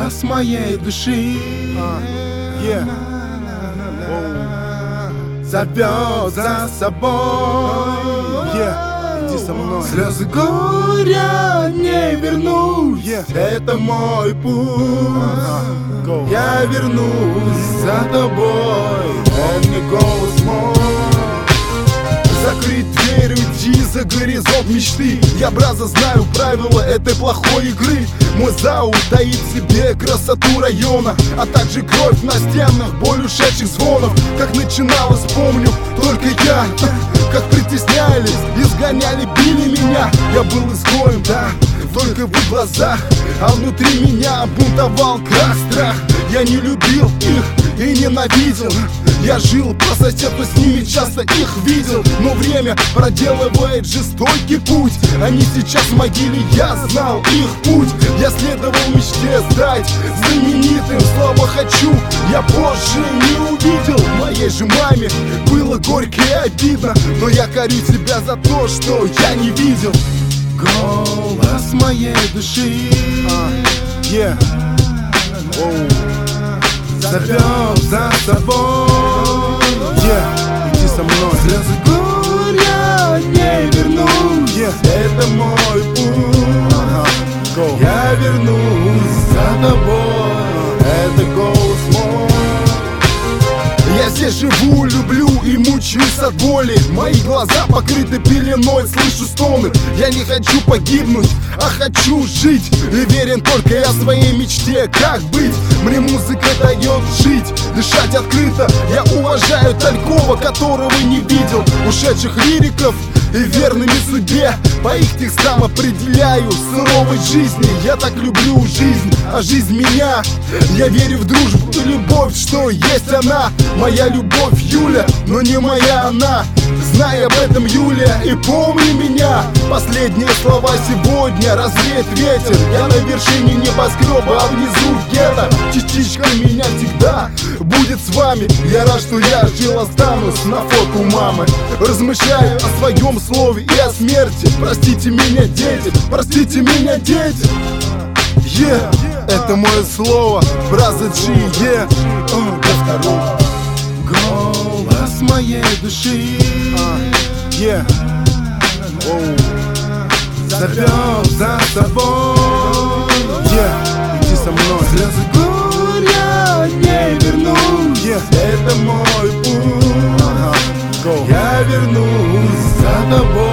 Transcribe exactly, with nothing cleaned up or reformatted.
Голос моей души uh, yeah. зовет за собой. Yeah. Иди со мной. Слезы горя не вернусь. Yeah. Это мой путь. uh-huh. Я вернусь за тобой. Это не голос мой. Закрыть дверь, уйти за горизонт мечты. Я, браза, знаю правила этой плохой игры. Мой зау таит в себе красоту района, а также кровь на стенах, боль ушедших звонов. Как начиналось, помню, только я. Как притеснялись, изгоняли, били меня. Я был изгоем, да, только в их глазах. А внутри меня бунтовал крах, страх. Я не любил их и ненавидел. Я жил по соседству с ними, часто их видел. Но время проделывает жестокий путь. Они сейчас в могиле, я знал их путь. Я следовал мечте стать знаменитым. Слова хочу, я позже не увидел. Моей же маме было горько и обидно, но я корю себя за то, что я не видел. Голос моей души uh, yeah. oh. зовет за собой. Yeah. Иди со мной. Слезы горя не вернусь. Yeah. Это мой путь. uh-huh. Я вернусь за тобой. Это голос мой. Я здесь живу, люблю и мучаюсь от боли. Мои глаза покрыты пеленой, слышу стоны. Я не хочу погибнуть, а хочу жить. И верен только я своей мечте. Как быть? Мне музыка дает жить, дышать открыто. Я уважаю Талькова, которого не видел. Ушедших лириков и верными судьбе. По их текстам определяю суровость жизни. Я так люблю жизнь, а жизнь меня. Я верю в дружбу и любовь, что есть она. Моя любовь Юля, но не моя она. Знай об этом, Юля, и помни меня. Последние слова сегодня развеет ветер. Я на вершине небоскреба, а внизу гетто. Частичка меня всегда будет с вами. Я рад, что я жил, останусь на фото у мамы. Размышляю о своем слове и о смерти. Простите меня, дети, простите меня, дети. Yeah, это мое слово, браза G, yeah. uh, До второго. Голос моей души uh, yeah. oh. зовет за собой. Yeah. Иди со мной. Слезы горя не вернусь. Yeah. Это мой путь. uh-huh. Я вернусь за тобой.